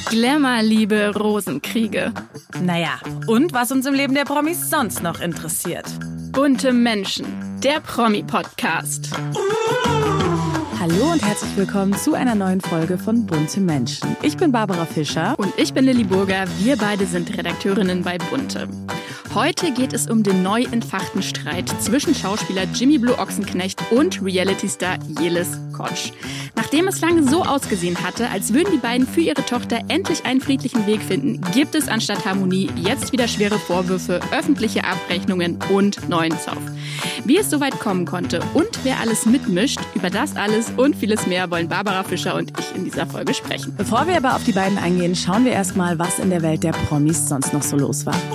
Glamour-Liebe, Rosenkriege. Naja, und was uns im Leben der Promis sonst noch interessiert. Bunte Menschen, der Promi-Podcast. Hallo und herzlich willkommen zu einer neuen Folge von Bunte Menschen. Ich bin Barbara Fischer. Und ich bin Lilly Burger. Wir beide sind Redakteurinnen bei Bunte. Heute geht es um den neu entfachten Streit zwischen Schauspieler Jimmy Blue Ochsenknecht und Reality-Star Jelis Kotsch. Nachdem es lange so ausgesehen hatte, als würden die beiden für ihre Tochter endlich einen friedlichen Weg finden, gibt es anstatt Harmonie jetzt wieder schwere Vorwürfe, öffentliche Abrechnungen und neuen Zoff. Wie es soweit kommen konnte und wer alles mitmischt, über das alles und vieles mehr wollen Barbara Fischer und ich in dieser Folge sprechen. Bevor wir aber auf die beiden eingehen, schauen wir erstmal, was in der Welt der Promis sonst noch so los war.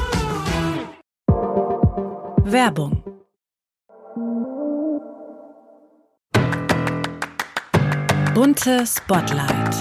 Werbung. Bunte Spotlight.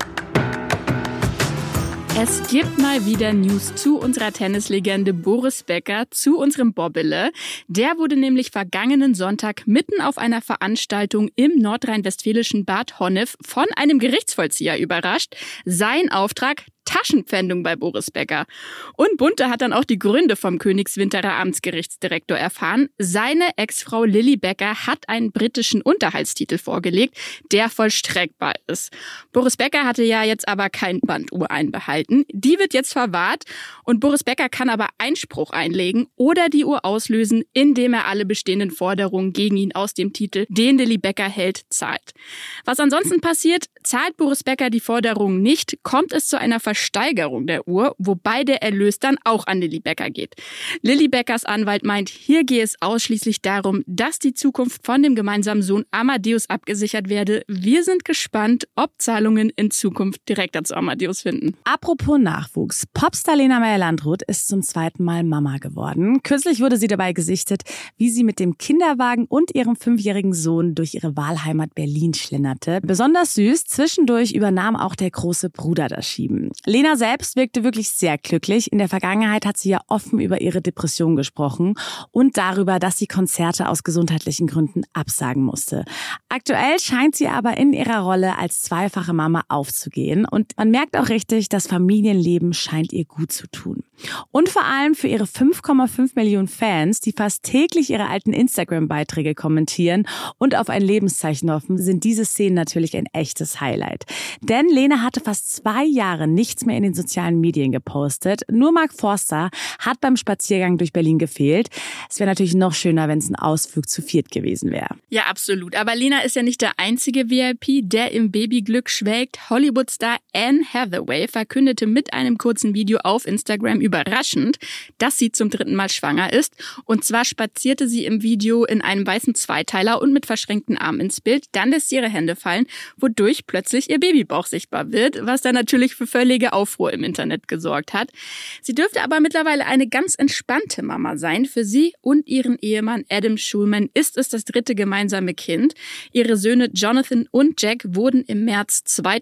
Es gibt mal wieder News zu unserer Tennislegende Boris Becker, zu unserem Bobbele. Der wurde nämlich vergangenen Sonntag mitten auf einer Veranstaltung im nordrhein-westfälischen Bad Honnef von einem Gerichtsvollzieher überrascht. Sein Auftrag: Taschenpfändung bei Boris Becker. Und Bunte hat dann auch die Gründe vom Königswinterer Amtsgerichtsdirektor erfahren. Seine Ex-Frau Lilly Becker hat einen britischen Unterhaltstitel vorgelegt, der vollstreckbar ist. Boris Becker hatte ja jetzt aber kein Banduhr einbehalten. Die wird jetzt verwahrt und Boris Becker kann aber Einspruch einlegen oder die Uhr auslösen, indem er alle bestehenden Forderungen gegen ihn aus dem Titel, den Lilly Becker hält, zahlt. Was ansonsten passiert: zahlt Boris Becker die Forderungen nicht, kommt es zu einer Versteigerung der Uhr, wobei der Erlös dann auch an Lilly Becker geht. Lilly Beckers Anwalt meint, hier gehe es ausschließlich darum, dass die Zukunft von dem gemeinsamen Sohn Amadeus abgesichert werde. Wir sind gespannt, ob Zahlungen in Zukunft direkter zu Amadeus finden. Apropos Nachwuchs. Popstar Lena Meyer-Landrut ist zum zweiten Mal Mama geworden. Kürzlich wurde sie dabei gesichtet, wie sie mit dem Kinderwagen und ihrem 5-jährigen Sohn durch ihre Wahlheimat Berlin schlenderte. Besonders süß, zwischendurch übernahm auch der große Bruder das Schieben. Lena selbst wirkte wirklich sehr glücklich. In der Vergangenheit hat sie ja offen über ihre Depression gesprochen und darüber, dass sie Konzerte aus gesundheitlichen Gründen absagen musste. Aktuell scheint sie aber in ihrer Rolle als zweifache Mama aufzugehen und man merkt auch richtig, das Familienleben scheint ihr gut zu tun. Und vor allem für ihre 5,5 Millionen Fans, die fast täglich ihre alten Instagram-Beiträge kommentieren und auf ein Lebenszeichen hoffen, sind diese Szenen natürlich ein echtes Highlight. Denn Lena hatte fast 2 Jahre nichts mehr in den sozialen Medien gepostet. Nur Mark Forster hat beim Spaziergang durch Berlin gefehlt. Es wäre natürlich noch schöner, wenn es ein Ausflug zu viert gewesen wäre. Ja, absolut. Aber Lena ist ja nicht der einzige VIP, der im Babyglück schwelgt. Hollywood-Star Anne Hathaway verkündete mit einem kurzen Video auf Instagram überraschend, dass sie zum 3. Mal schwanger ist. Und zwar spazierte sie im Video in einem weißen Zweiteiler und mit verschränkten Armen ins Bild. Dann lässt sie ihre Hände fallen, wodurch plötzlich ihr Babybauch sichtbar wird, was dann natürlich für völlige Aufruhr im Internet gesorgt hat. Sie dürfte aber mittlerweile eine ganz entspannte Mama sein. Für sie und ihren Ehemann Adam Schulman ist es das 3. gemeinsame Kind. Ihre Söhne Jonathan und Jack wurden im März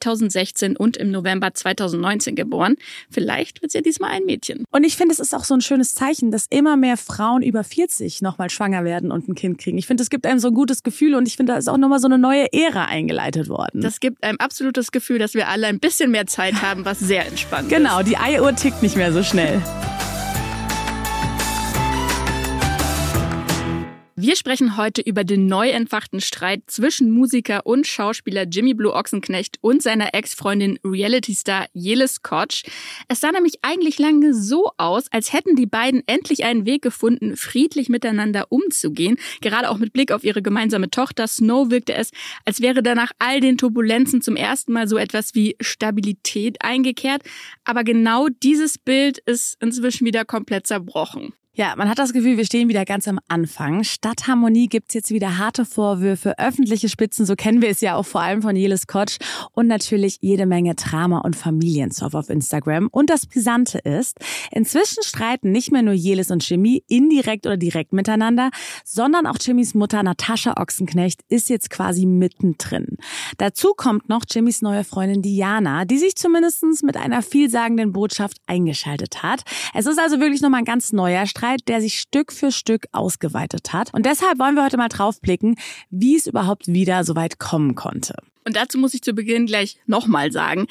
2016 und im November 2019 geboren. Vielleicht wird es ja diesmal ein Mädchen. Und ich finde, es ist auch so ein schönes Zeichen, dass immer mehr Frauen über 40 nochmal schwanger werden und ein Kind kriegen. Ich finde, es gibt einem so ein gutes Gefühl und ich finde, da ist auch nochmal so eine neue Ära eingeleitet worden. Das gibt einem absolutes Gefühl, dass wir alle ein bisschen mehr Zeit haben, was sehr entspannt ist. Genau, die Eieruhr tickt nicht mehr so schnell. Wir sprechen heute über den neu entfachten Streit zwischen Musiker und Schauspieler Jimmy Blue Ochsenknecht und seiner Ex-Freundin Reality-Star Jelis Kotsch. Es sah nämlich eigentlich lange so aus, als hätten die beiden endlich einen Weg gefunden, friedlich miteinander umzugehen. Gerade auch mit Blick auf ihre gemeinsame Tochter Snow wirkte es, als wäre da nach all den Turbulenzen zum ersten Mal so etwas wie Stabilität eingekehrt. Aber genau dieses Bild ist inzwischen wieder komplett zerbrochen. Ja, man hat das Gefühl, wir stehen wieder ganz am Anfang. Statt Harmonie gibt's jetzt wieder harte Vorwürfe, öffentliche Spitzen, so kennen wir es ja auch vor allem von Jelis Kotsch und natürlich jede Menge Drama und Familienzoff auf Instagram. Und das Brisante ist, inzwischen streiten nicht mehr nur Jelis und Jimmy indirekt oder direkt miteinander, sondern auch Jimmys Mutter Natascha Ochsenknecht ist jetzt quasi mittendrin. Dazu kommt noch Jimmys neue Freundin Diana, die sich zumindest mit einer vielsagenden Botschaft eingeschaltet hat. Es ist also wirklich nochmal ein ganz neuer Streit, der sich Stück für Stück ausgeweitet hat. Und deshalb wollen wir heute mal drauf blicken, wie es überhaupt wieder so weit kommen konnte. Und dazu muss ich zu Beginn gleich nochmal sagen,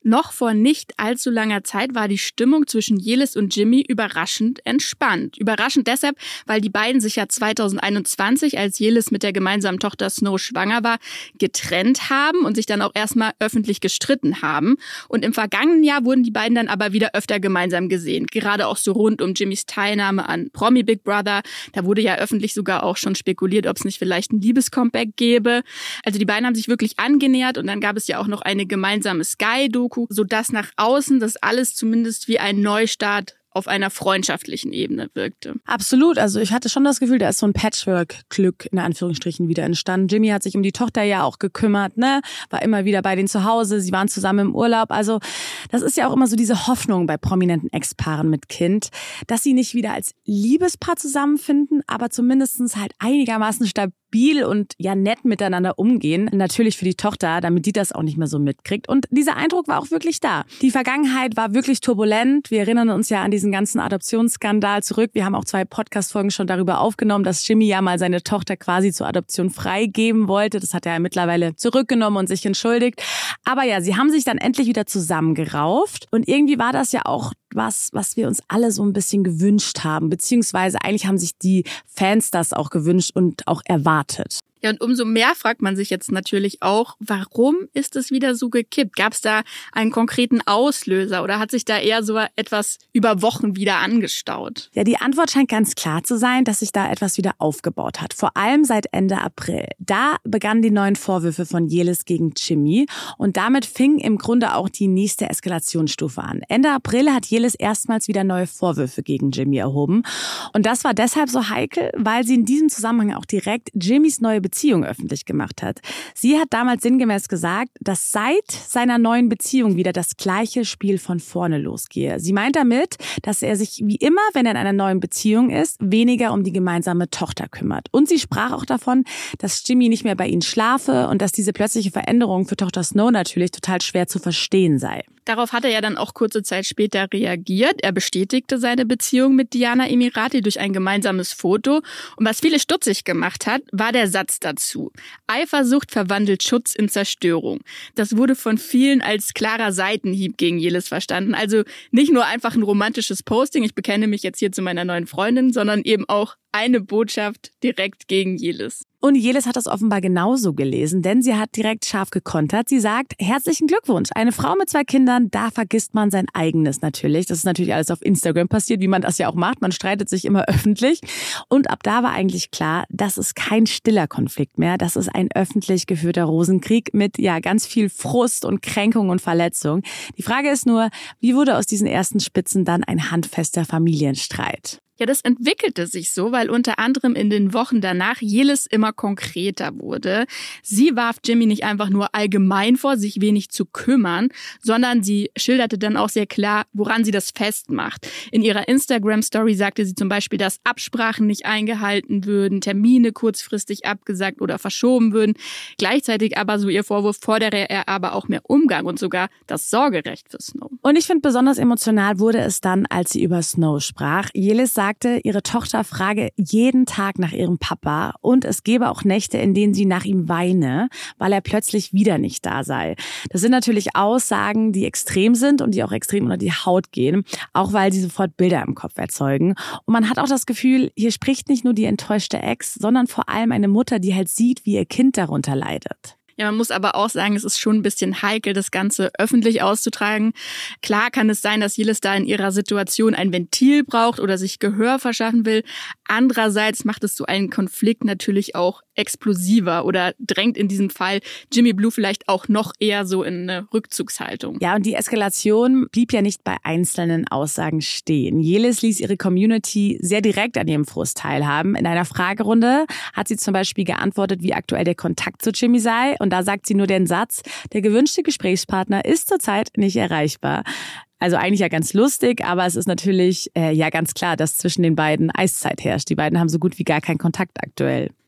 Noch vor nicht allzu langer Zeit war die Stimmung zwischen Jelis und Jimmy überraschend entspannt. Überraschend deshalb, weil die beiden sich ja 2021, als Jelis mit der gemeinsamen Tochter Snow schwanger war, getrennt haben und sich dann auch erstmal öffentlich gestritten haben. Und im vergangenen Jahr wurden die beiden dann aber wieder öfter gemeinsam gesehen. Gerade auch so rund um Jimmys Teilnahme an Promi Big Brother. Da wurde ja öffentlich sogar auch schon spekuliert, ob es nicht vielleicht ein Liebescomeback gäbe. Also die beiden haben sich wirklich angenähert und dann gab es ja auch noch eine gemeinsame Sky-Doku, sodass nach außen das alles zumindest wie ein Neustart auf einer freundschaftlichen Ebene wirkte. Absolut. Also ich hatte schon das Gefühl, da ist so ein Patchwork-Glück in Anführungsstrichen wieder entstanden. Jimmy hat sich um die Tochter ja auch gekümmert, ne? War immer wieder bei denen zu Hause. Sie waren zusammen im Urlaub. Also das ist ja auch immer so diese Hoffnung bei prominenten Ex-Paaren mit Kind, dass sie nicht wieder als Liebespaar zusammenfinden, aber zumindestens halt einigermaßen stabil und ja nett miteinander umgehen. Natürlich für die Tochter, damit die das auch nicht mehr so mitkriegt. Und dieser Eindruck war auch wirklich da. Die Vergangenheit war wirklich turbulent. Wir erinnern uns ja an diesen ganzen Adoptionsskandal zurück. Wir haben auch 2 Podcast-Folgen schon darüber aufgenommen, dass Jimmy ja mal seine Tochter quasi zur Adoption freigeben wollte. Das hat er mittlerweile zurückgenommen und sich entschuldigt. Aber ja, sie haben sich dann endlich wieder zusammengerauft. Und irgendwie war das ja auch was wir uns alle so ein bisschen gewünscht haben. Beziehungsweise eigentlich haben sich die Fans das auch gewünscht und auch erwartet. Ja, und umso mehr fragt man sich jetzt natürlich auch, warum ist es wieder so gekippt? Gab es da einen konkreten Auslöser oder hat sich da eher so etwas über Wochen wieder angestaut? Ja, die Antwort scheint ganz klar zu sein, dass sich da etwas wieder aufgebaut hat. Vor allem seit Ende April. Da begannen die neuen Vorwürfe von Jelis gegen Jimmy und damit fing im Grunde auch die nächste Eskalationsstufe an. Ende April hat Jelis erstmals wieder neue Vorwürfe gegen Jimmy erhoben. Und das war deshalb so heikel, weil sie in diesem Zusammenhang auch direkt Jimmys neue Beziehung öffentlich gemacht hat. Sie hat damals sinngemäß gesagt, dass seit seiner neuen Beziehung wieder das gleiche Spiel von vorne losgehe. Sie meint damit, dass er sich wie immer, wenn er in einer neuen Beziehung ist, weniger um die gemeinsame Tochter kümmert. Und sie sprach auch davon, dass Jimmy nicht mehr bei ihnen schlafe und dass diese plötzliche Veränderung für Tochter Snow natürlich total schwer zu verstehen sei. Darauf hat er ja dann auch kurze Zeit später reagiert. Er bestätigte seine Beziehung mit Diana Emirati durch ein gemeinsames Foto. Und was viele stutzig gemacht hat, war der Satz dazu: Eifersucht verwandelt Schutz in Zerstörung. Das wurde von vielen als klarer Seitenhieb gegen Jelis verstanden. Also nicht nur einfach ein romantisches Posting, ich bekenne mich jetzt hier zu meiner neuen Freundin, sondern eben auch eine Botschaft direkt gegen Jelis. Und Jelis hat das offenbar genauso gelesen, denn sie hat direkt scharf gekontert. Sie sagt, herzlichen Glückwunsch, eine Frau mit 2 Kindern, da vergisst man sein eigenes natürlich. Das ist natürlich alles auf Instagram passiert, wie man das ja auch macht. Man streitet sich immer öffentlich. Und ab da war eigentlich klar, das ist kein stiller Konflikt mehr. Das ist ein öffentlich geführter Rosenkrieg mit ja ganz viel Frust und Kränkung und Verletzung. Die Frage ist nur, wie wurde aus diesen ersten Spitzen dann ein handfester Familienstreit? Ja, das entwickelte sich so, weil unter anderem in den Wochen danach Jelis immer konkreter wurde. Sie warf Jimmy nicht einfach nur allgemein vor, sich wenig zu kümmern, sondern sie schilderte dann auch sehr klar, woran sie das festmacht. In ihrer Instagram-Story sagte sie zum Beispiel, dass Absprachen nicht eingehalten würden, Termine kurzfristig abgesagt oder verschoben würden. Gleichzeitig aber so ihr Vorwurf, fordere er aber auch mehr Umgang und sogar das Sorgerecht für Snow. Und ich finde, besonders emotional wurde es dann, als sie über Snow sprach. Jelis sagte, ihre Tochter frage jeden Tag nach ihrem Papa und es gebe auch Nächte, in denen sie nach ihm weine, weil er plötzlich wieder nicht da sei. Das sind natürlich Aussagen, die extrem sind und die auch extrem unter die Haut gehen, auch weil sie sofort Bilder im Kopf erzeugen. Und man hat auch das Gefühl, hier spricht nicht nur die enttäuschte Ex, sondern vor allem eine Mutter, die halt sieht, wie ihr Kind darunter leidet. Ja, man muss aber auch sagen, es ist schon ein bisschen heikel, das Ganze öffentlich auszutragen. Klar kann es sein, dass Jelis da in ihrer Situation ein Ventil braucht oder sich Gehör verschaffen will. Andererseits macht es so einen Konflikt natürlich auch explosiver oder drängt in diesem Fall Jimmy Blue vielleicht auch noch eher so in eine Rückzugshaltung. Ja, und die Eskalation blieb ja nicht bei einzelnen Aussagen stehen. Jelis ließ ihre Community sehr direkt an ihrem Frust teilhaben. In einer Fragerunde hat sie zum Beispiel geantwortet, wie aktuell der Kontakt zu Jimmy sei. Und da sagt sie nur den Satz, der gewünschte Gesprächspartner ist zurzeit nicht erreichbar. Also eigentlich ja ganz lustig, aber es ist natürlich ja ganz klar, dass zwischen den beiden Eiszeit herrscht. Die beiden haben so gut wie gar keinen Kontakt aktuell.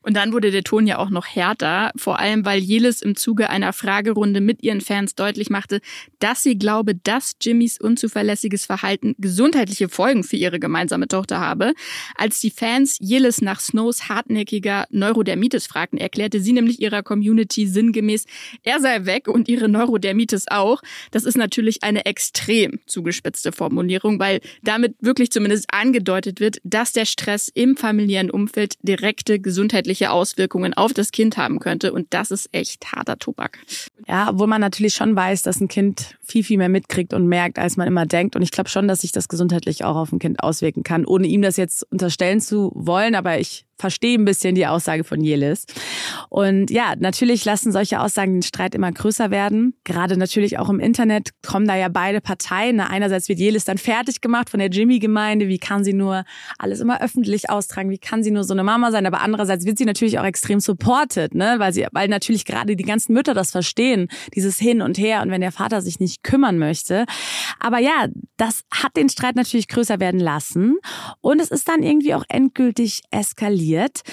Und dann wurde der Ton ja auch noch härter, vor allem weil Jelis im Zuge einer Fragerunde mit ihren Fans deutlich machte, dass sie glaube, dass Jimmys unzuverlässiges Verhalten gesundheitliche Folgen für ihre gemeinsame Tochter habe. Als die Fans Jelis nach Snows hartnäckiger Neurodermitis fragten, erklärte sie nämlich ihrer Community sinngemäß, er sei weg und ihre Neurodermitis auch. Das ist natürlich eine extrem zugespitzte Formulierung, weil damit wirklich zumindest angedeutet wird, dass der Stress im familiären Umfeld direkte gesundheitliche Auswirkungen auf das Kind haben könnte. Und das ist echt harter Tobak. Ja, obwohl man natürlich schon weiß, dass ein Kind viel, viel mehr mitkriegt und merkt, als man immer denkt. Und ich glaube schon, dass sich das gesundheitlich auch auf ein Kind auswirken kann, ohne ihm das jetzt unterstellen zu wollen. Aber ich verstehe ein bisschen die Aussage von Jelis. Und ja, natürlich lassen solche Aussagen den Streit immer größer werden. Gerade natürlich auch im Internet kommen da ja beide Parteien. Einerseits wird Jelis dann fertig gemacht von der Jimmy-Gemeinde. Wie kann sie nur alles immer öffentlich austragen? Wie kann sie nur so eine Mama sein? Aber andererseits wird sie natürlich auch extrem supported, ne? Weil natürlich gerade die ganzen Mütter das verstehen. Dieses Hin und Her und wenn der Vater sich nicht kümmern möchte. Aber ja, das hat den Streit natürlich größer werden lassen. Und es ist dann irgendwie auch endgültig eskaliert,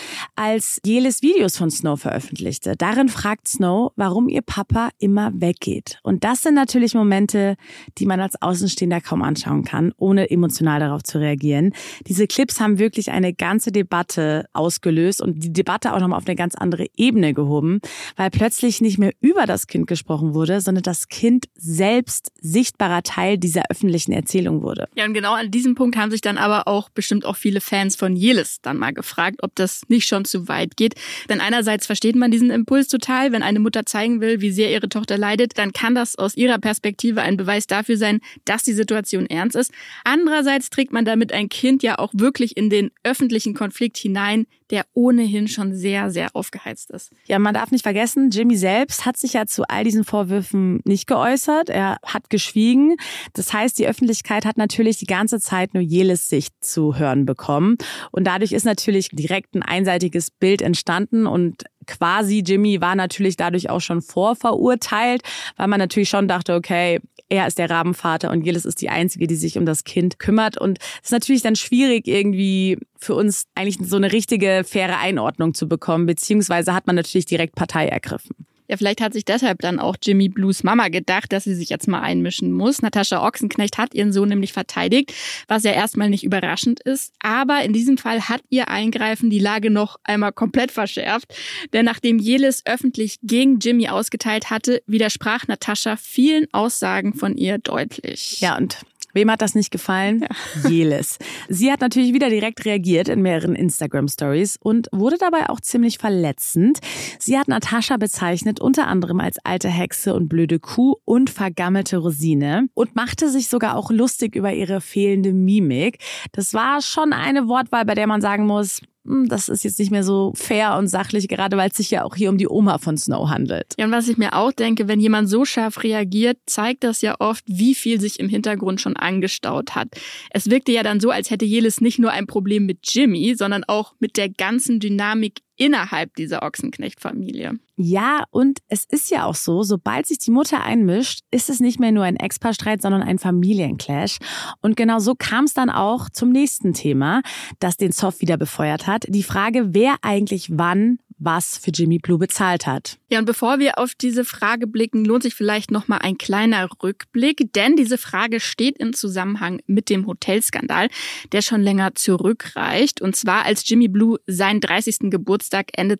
als Jelis Videos von Snow veröffentlichte. Darin fragt Snow, warum ihr Papa immer weggeht. Und das sind natürlich Momente, die man als Außenstehender kaum anschauen kann, ohne emotional darauf zu reagieren. Diese Clips haben wirklich eine ganze Debatte ausgelöst und die Debatte auch nochmal auf eine ganz andere Ebene gehoben, weil plötzlich nicht mehr über das Kind gesprochen wurde, sondern das Kind selbst sichtbarer Teil dieser öffentlichen Erzählung wurde. Ja, und genau an diesem Punkt haben sich dann aber auch bestimmt auch viele Fans von Jelis dann mal gefragt, ob das nicht schon zu weit geht. Denn einerseits versteht man diesen Impuls total, wenn eine Mutter zeigen will, wie sehr ihre Tochter leidet, dann kann das aus ihrer Perspektive ein Beweis dafür sein, dass die Situation ernst ist. Andererseits trägt man damit ein Kind ja auch wirklich in den öffentlichen Konflikt hinein, der ohnehin schon sehr, sehr aufgeheizt ist. Ja, man darf nicht vergessen, Jimmy selbst hat sich ja zu all diesen Vorwürfen nicht geäußert. Er hat geschwiegen. Das heißt, die Öffentlichkeit hat natürlich die ganze Zeit nur Jelis Sicht zu hören bekommen. Und dadurch ist natürlich direkt ein einseitiges Bild entstanden und quasi Jimmy war natürlich dadurch auch schon vorverurteilt, weil man natürlich schon dachte, okay, er ist der Rabenvater und Jelis ist die Einzige, die sich um das Kind kümmert. Und es ist natürlich dann schwierig, irgendwie für uns eigentlich so eine richtige, faire Einordnung zu bekommen, beziehungsweise hat man natürlich direkt Partei ergriffen. Ja, vielleicht hat sich deshalb dann auch Jimmy Blues Mama gedacht, dass sie sich jetzt mal einmischen muss. Natascha Ochsenknecht hat ihren Sohn nämlich verteidigt, was ja erstmal nicht überraschend ist. Aber in diesem Fall hat ihr Eingreifen die Lage noch einmal komplett verschärft. Denn nachdem Jelis öffentlich gegen Jimmy ausgeteilt hatte, widersprach Natascha vielen Aussagen von ihr deutlich. Ja, und wem hat das nicht gefallen? Ja. Jelis. Sie hat natürlich wieder direkt reagiert in mehreren Instagram-Stories und wurde dabei auch ziemlich verletzend. Sie hat Natascha bezeichnet unter anderem als alte Hexe und blöde Kuh und vergammelte Rosine und machte sich sogar auch lustig über ihre fehlende Mimik. Das war schon eine Wortwahl, bei der man sagen muss, das ist jetzt nicht mehr so fair und sachlich, gerade weil es sich ja auch hier um die Oma von Snow handelt. Ja, und was ich mir auch denke, wenn jemand so scharf reagiert, zeigt das ja oft, wie viel sich im Hintergrund schon angestaut hat. Es wirkte ja dann so, als hätte Jelis nicht nur ein Problem mit Jimmy, sondern auch mit der ganzen Dynamik innerhalb dieser Ochsenknecht-Familie. Ja, und es ist ja auch so, sobald sich die Mutter einmischt, ist es nicht mehr nur ein Ex-Paar-Streit, sondern ein Familienclash. Und genau so kam es dann auch zum nächsten Thema, das den Zoff wieder befeuert hat. Die Frage, wer eigentlich wann was für Jimmy Blue bezahlt hat. Ja, und bevor wir auf diese Frage blicken, lohnt sich vielleicht nochmal ein kleiner Rückblick, denn diese Frage steht im Zusammenhang mit dem Hotelskandal, der schon länger zurückreicht. Und zwar als Jimmy Blue seinen 30. Geburtstag Ende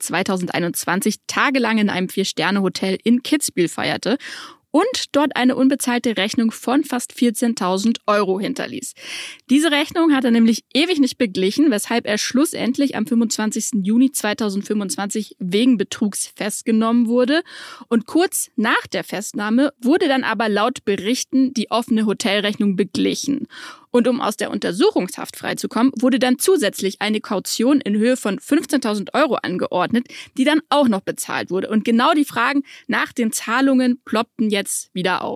2021 tagelang in einem 4-Sterne-Hotel in Kitzbühel feierte und dort eine unbezahlte Rechnung von fast 14.000 € hinterließ. Diese Rechnung hat er nämlich ewig nicht beglichen, weshalb er schlussendlich am 25. Juni 2025 wegen Betrugs festgenommen wurde. Und kurz nach der Festnahme wurde dann aber laut Berichten die offene Hotelrechnung beglichen. Und um aus der Untersuchungshaft freizukommen, wurde dann zusätzlich eine Kaution in Höhe von 15.000 € angeordnet, die dann auch noch bezahlt wurde. Und genau die Fragen nach den Zahlungen ploppten jetzt wieder auf.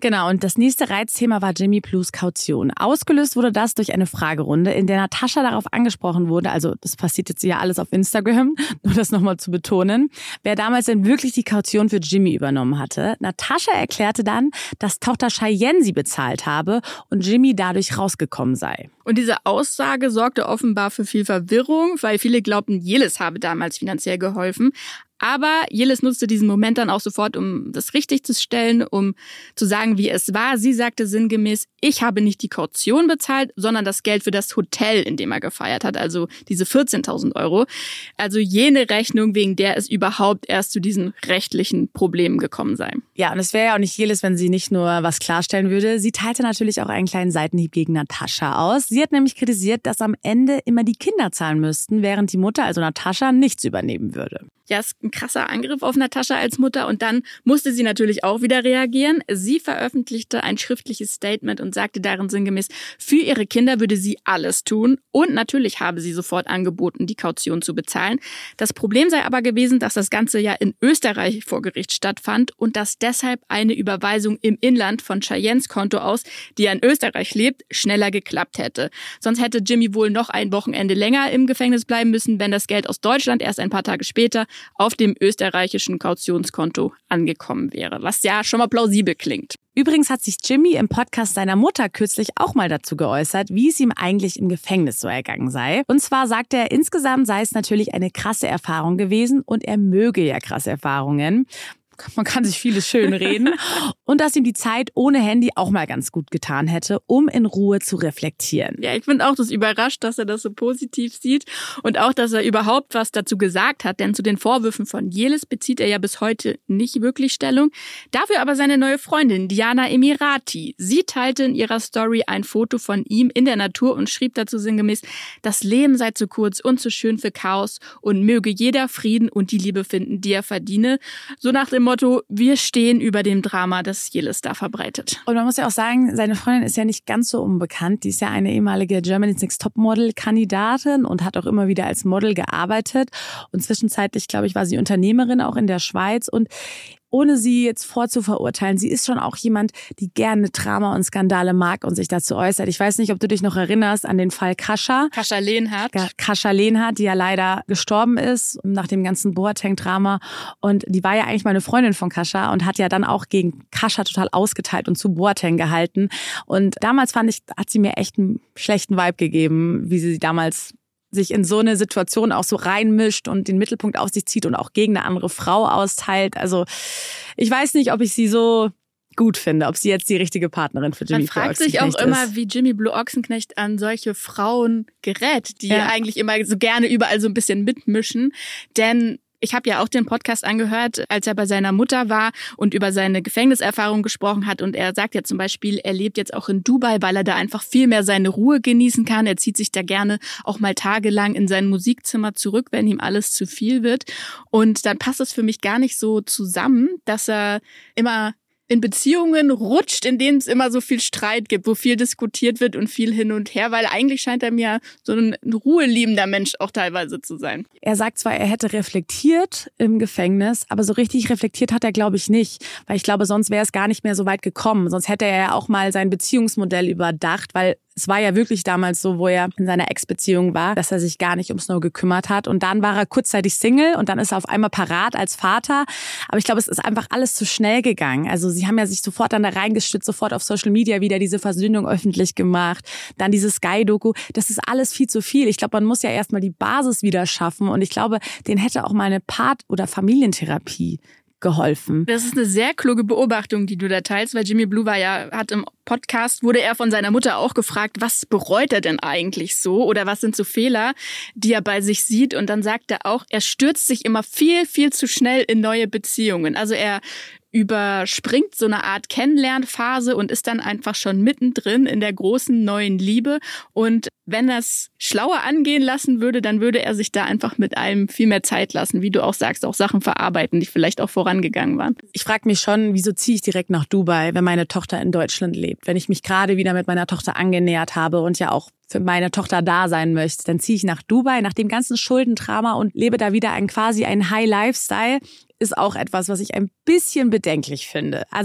Genau, und das nächste Reizthema war Jimmy Blues Kaution. Ausgelöst wurde das durch eine Fragerunde, in der Natascha darauf angesprochen wurde, also das passiert jetzt ja alles auf Instagram, nur das nochmal zu betonen, wer damals denn wirklich die Kaution für Jimmy übernommen hatte. Natascha erklärte dann, dass Tochter Cheyenne sie bezahlt habe und Jimmy dadurch rausgekommen sei. Und diese Aussage sorgte offenbar für viel Verwirrung, weil viele glaubten, Yeliz habe damals finanziell geholfen. Aber Yeliz nutzte diesen Moment dann auch sofort, um das richtig zu stellen, um zu sagen, wie es war. Sie sagte sinngemäß, ich habe nicht die Kaution bezahlt, sondern das Geld für das Hotel, in dem er gefeiert hat, also diese 14.000 €. Also jene Rechnung, wegen der es überhaupt erst zu diesen rechtlichen Problemen gekommen sei. Ja, und es wäre ja auch nicht Yeliz, wenn sie nicht nur was klarstellen würde. Sie teilte natürlich auch einen kleinen Seitenhieb gegen Natascha aus. Sie hat nämlich kritisiert, dass am Ende immer die Kinder zahlen müssten, während die Mutter, also Natascha, nichts übernehmen würde. Ja, ist ein krasser Angriff auf Natascha als Mutter und dann musste sie natürlich auch wieder reagieren. Sie veröffentlichte ein schriftliches Statement und sagte darin sinngemäß, für ihre Kinder würde sie alles tun und natürlich habe sie sofort angeboten, die Kaution zu bezahlen. Das Problem sei aber gewesen, dass das Ganze ja in Österreich vor Gericht stattfand und dass deshalb eine Überweisung im Inland von Cheyennes Konto aus, die ja in Österreich lebt, schneller geklappt hätte. Sonst hätte Jimmy wohl noch ein Wochenende länger im Gefängnis bleiben müssen, wenn das Geld aus Deutschland erst ein paar Tage später auf dem österreichischen Kautionskonto angekommen wäre, was ja schon mal plausibel klingt. Übrigens hat sich Jimmy im Podcast seiner Mutter kürzlich auch mal dazu geäußert, wie es ihm eigentlich im Gefängnis so ergangen sei. Und zwar sagte er, insgesamt sei es natürlich eine krasse Erfahrung gewesen und er möge ja krasse Erfahrungen. Man kann sich vieles schön reden. Und dass ihm die Zeit ohne Handy auch mal ganz gut getan hätte, um in Ruhe zu reflektieren. Ja, ich finde auch das überrascht, dass er das so positiv sieht und auch, dass er überhaupt was dazu gesagt hat. Denn zu den Vorwürfen von Yeliz bezieht er ja bis heute nicht wirklich Stellung. Dafür aber seine neue Freundin Diana Emirati. Sie teilte in ihrer Story ein Foto von ihm in der Natur und schrieb dazu sinngemäß, das Leben sei zu kurz und zu schön für Chaos und möge jeder Frieden und die Liebe finden, die er verdiene. So nach dem Motto, wir stehen über dem Drama, das Yeliz da verbreitet. Und man muss ja auch sagen, seine Freundin ist ja nicht ganz so unbekannt. Die ist ja eine ehemalige Germany's Next Topmodel-Kandidatin und hat auch immer wieder als Model gearbeitet. Und zwischenzeitlich, glaube ich, war sie Unternehmerin auch in der Schweiz. Und ohne sie jetzt vorzuverurteilen, sie ist schon auch jemand, die gerne Drama und Skandale mag und sich dazu äußert. Ich weiß nicht, ob du dich noch erinnerst an den Fall Kascha. Kascha Lehnhardt. Kascha Lehnhardt, die ja leider gestorben ist nach dem ganzen Boateng-Drama. Und die war ja eigentlich mal eine Freundin von Kascha und hat ja dann auch gegen Kascha total ausgeteilt und zu Boateng gehalten. Und damals fand ich, hat sie mir echt einen schlechten Vibe gegeben, wie sie damals sich in so eine Situation auch so reinmischt und den Mittelpunkt auf sich zieht und auch gegen eine andere Frau austeilt. Also ich weiß nicht, ob ich sie so gut finde, ob sie jetzt die richtige Partnerin für Jimmy Blue Ochsenknecht ist. Man fragt sich auch immer, wie Jimmy Blue Ochsenknecht an solche Frauen gerät, die eigentlich immer so gerne überall so ein bisschen mitmischen. Denn ich habe ja auch den Podcast angehört, als er bei seiner Mutter war und über seine Gefängniserfahrung gesprochen hat. Und er sagt ja zum Beispiel, er lebt jetzt auch in Dubai, weil er da einfach viel mehr seine Ruhe genießen kann. Er zieht sich da gerne auch mal tagelang in sein Musikzimmer zurück, wenn ihm alles zu viel wird. Und dann passt es für mich gar nicht so zusammen, dass er immer in Beziehungen rutscht, in denen es immer so viel Streit gibt, wo viel diskutiert wird und viel hin und her, weil eigentlich scheint er mir so ein ruheliebender Mensch auch teilweise zu sein. Er sagt zwar, er hätte reflektiert im Gefängnis, aber so richtig reflektiert hat er, glaube ich, nicht. Weil ich glaube, sonst wäre es gar nicht mehr so weit gekommen. Sonst hätte er ja auch mal sein Beziehungsmodell überdacht, weil es war ja wirklich damals so, wo er in seiner Ex-Beziehung war, dass er sich gar nicht um Snow gekümmert hat. Und dann war er kurzzeitig Single und dann ist er auf einmal parat als Vater. Aber ich glaube, es ist einfach alles zu schnell gegangen. Also sie haben ja sich sofort dann da reingestützt, sofort auf Social Media wieder diese Versöhnung öffentlich gemacht. Dann diese Sky-Doku. Das ist alles viel zu viel. Ich glaube, man muss ja erstmal die Basis wieder schaffen. Und ich glaube, denen hätte auch mal eine Part- oder Familientherapie geholfen. Das ist eine sehr kluge Beobachtung, die du da teilst, weil Jimmy Blue hat im Podcast, wurde er von seiner Mutter auch gefragt, was bereut er denn eigentlich so oder was sind so Fehler, die er bei sich sieht, und dann sagt er auch, er stürzt sich immer viel, viel zu schnell in neue Beziehungen. Also er überspringt so eine Art Kennenlernphase und ist dann einfach schon mittendrin in der großen neuen Liebe. Und wenn er es schlauer angehen lassen würde, dann würde er sich da einfach mit einem viel mehr Zeit lassen, wie du auch sagst, auch Sachen verarbeiten, die vielleicht auch vorangegangen waren. Ich frage mich schon, wieso ziehe ich direkt nach Dubai, wenn meine Tochter in Deutschland lebt? Wenn ich mich gerade wieder mit meiner Tochter angenähert habe und ja auch für meine Tochter da sein möchte, dann ziehe ich nach Dubai, nach dem ganzen Schuldendrama und lebe da wieder quasi einen High-Lifestyle. Ist auch etwas, was ich ein bisschen bedenklich finde. Also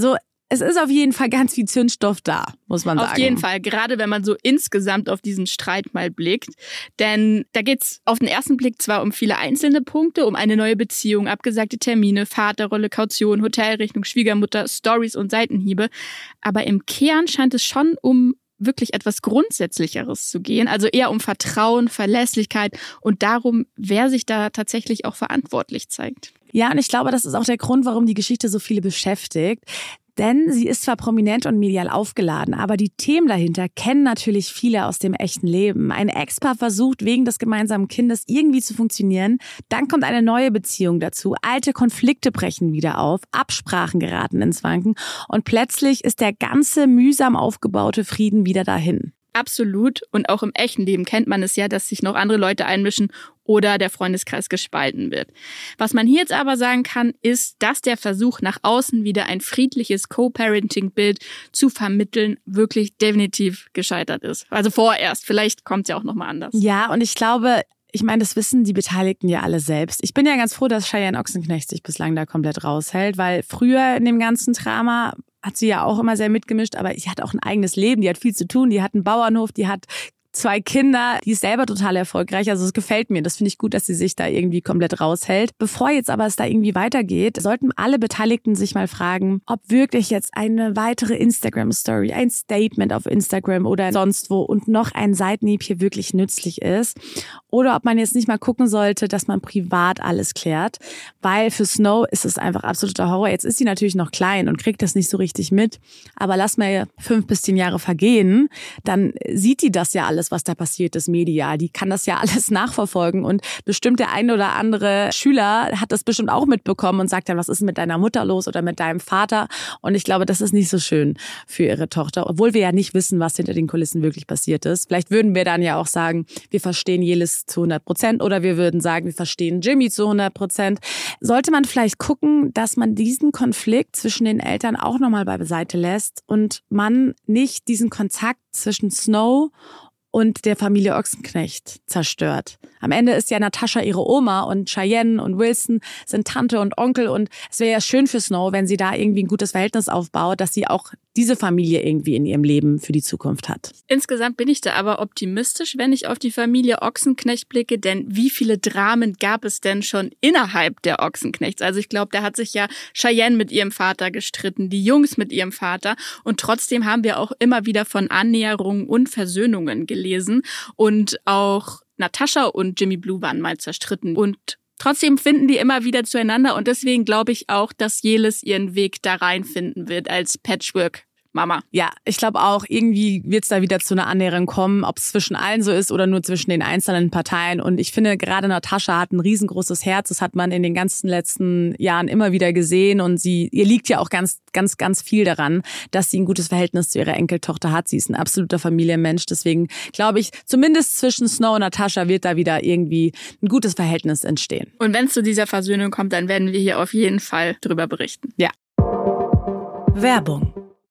es ist auf jeden Fall ganz viel Zündstoff da, muss man sagen. Auf jeden Fall, gerade wenn man so insgesamt auf diesen Streit mal blickt. Denn da geht's auf den ersten Blick zwar um viele einzelne Punkte, um eine neue Beziehung, abgesagte Termine, Vaterrolle, Kaution, Hotelrechnung, Schwiegermutter, Stories und Seitenhiebe. Aber im Kern scheint es schon um wirklich etwas Grundsätzlicheres zu gehen. Also eher um Vertrauen, Verlässlichkeit und darum, wer sich da tatsächlich auch verantwortlich zeigt. Ja, und ich glaube, das ist auch der Grund, warum die Geschichte so viele beschäftigt. Denn sie ist zwar prominent und medial aufgeladen, aber die Themen dahinter kennen natürlich viele aus dem echten Leben. Ein Ex-Paar versucht, wegen des gemeinsamen Kindes irgendwie zu funktionieren. Dann kommt eine neue Beziehung dazu. Alte Konflikte brechen wieder auf. Absprachen geraten ins Wanken. Und plötzlich ist der ganze mühsam aufgebaute Frieden wieder dahin. Absolut. Und auch im echten Leben kennt man es ja, dass sich noch andere Leute einmischen oder der Freundeskreis gespalten wird. Was man hier jetzt aber sagen kann, ist, dass der Versuch, nach außen wieder ein friedliches Co-Parenting-Bild zu vermitteln, wirklich definitiv gescheitert ist. Also vorerst. Vielleicht kommt es ja auch nochmal anders. Ja, und ich glaube, das wissen die Beteiligten ja alle selbst. Ich bin ja ganz froh, dass Cheyenne Ochsenknecht sich bislang da komplett raushält, weil früher in dem ganzen Drama hat sie ja auch immer sehr mitgemischt, aber sie hat auch ein eigenes Leben, die hat viel zu tun, die hat einen Bauernhof, die hat 2 Kinder, die ist selber total erfolgreich, also es gefällt mir, das finde ich gut, dass sie sich da irgendwie komplett raushält. Bevor jetzt aber es da irgendwie weitergeht, sollten alle Beteiligten sich mal fragen, ob wirklich jetzt eine weitere Instagram-Story, ein Statement auf Instagram oder sonst wo und noch ein Seitenhieb hier wirklich nützlich ist oder ob man jetzt nicht mal gucken sollte, dass man privat alles klärt, weil für Snow ist es einfach absoluter Horror. Jetzt ist sie natürlich noch klein und kriegt das nicht so richtig mit, aber lass mal 5 bis 10 Jahre vergehen, dann sieht die das ja alles, was da passiert ist, medial. Die kann das ja alles nachverfolgen und bestimmt der ein oder andere Schüler hat das bestimmt auch mitbekommen und sagt dann, was ist mit deiner Mutter los oder mit deinem Vater? Und ich glaube, das ist nicht so schön für ihre Tochter, obwohl wir ja nicht wissen, was hinter den Kulissen wirklich passiert ist. Vielleicht würden wir dann ja auch sagen, wir verstehen Jelis zu 100% oder wir würden sagen, wir verstehen Jimmy zu 100%. Sollte man vielleicht gucken, dass man diesen Konflikt zwischen den Eltern auch nochmal beiseite lässt und man nicht diesen Kontakt zwischen Snow und der Familie Ochsenknecht zerstört. Am Ende ist ja Natascha ihre Oma und Cheyenne und Wilson sind Tante und Onkel und es wäre ja schön für Snow, wenn sie da irgendwie ein gutes Verhältnis aufbaut, dass sie auch diese Familie irgendwie in ihrem Leben für die Zukunft hat. Insgesamt bin ich da aber optimistisch, wenn ich auf die Familie Ochsenknecht blicke, denn wie viele Dramen gab es denn schon innerhalb der Ochsenknechts? Also ich glaube, da hat sich ja Cheyenne mit ihrem Vater gestritten, die Jungs mit ihrem Vater und trotzdem haben wir auch immer wieder von Annäherungen und Versöhnungen gelesen und auch Natascha und Jimmy Blue waren mal zerstritten und trotzdem finden die immer wieder zueinander und deswegen glaube ich auch, dass Jelis ihren Weg da reinfinden wird als Patchwork-Mama. Ja, ich glaube auch, irgendwie wird es da wieder zu einer Annäherung kommen, ob es zwischen allen so ist oder nur zwischen den einzelnen Parteien. Und ich finde, gerade Natascha hat ein riesengroßes Herz. Das hat man in den ganzen letzten Jahren immer wieder gesehen. Und ihr liegt ja auch ganz, ganz, ganz viel daran, dass sie ein gutes Verhältnis zu ihrer Enkeltochter hat. Sie ist ein absoluter Familienmensch. Deswegen glaube ich, zumindest zwischen Snow und Natascha wird da wieder irgendwie ein gutes Verhältnis entstehen. Und wenn es zu dieser Versöhnung kommt, dann werden wir hier auf jeden Fall drüber berichten. Ja. Werbung.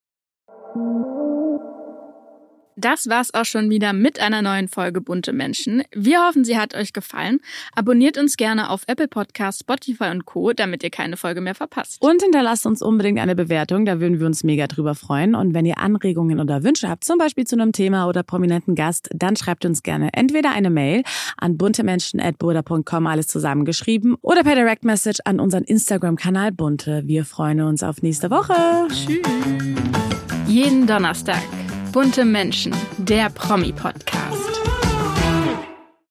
Das war's auch schon wieder mit einer neuen Folge Bunte Menschen. Wir hoffen, sie hat euch gefallen. Abonniert uns gerne auf Apple Podcasts, Spotify und Co., damit ihr keine Folge mehr verpasst. Und hinterlasst uns unbedingt eine Bewertung, da würden wir uns mega drüber freuen. Und wenn ihr Anregungen oder Wünsche habt, zum Beispiel zu einem Thema oder prominenten Gast, dann schreibt uns gerne entweder eine Mail an buntemenschen@burda.com, alles zusammengeschrieben, oder per Direct Message an unseren Instagram-Kanal Bunte. Wir freuen uns auf nächste Woche. Tschüss. Jeden Donnerstag. Bunte Menschen, der Promi-Podcast.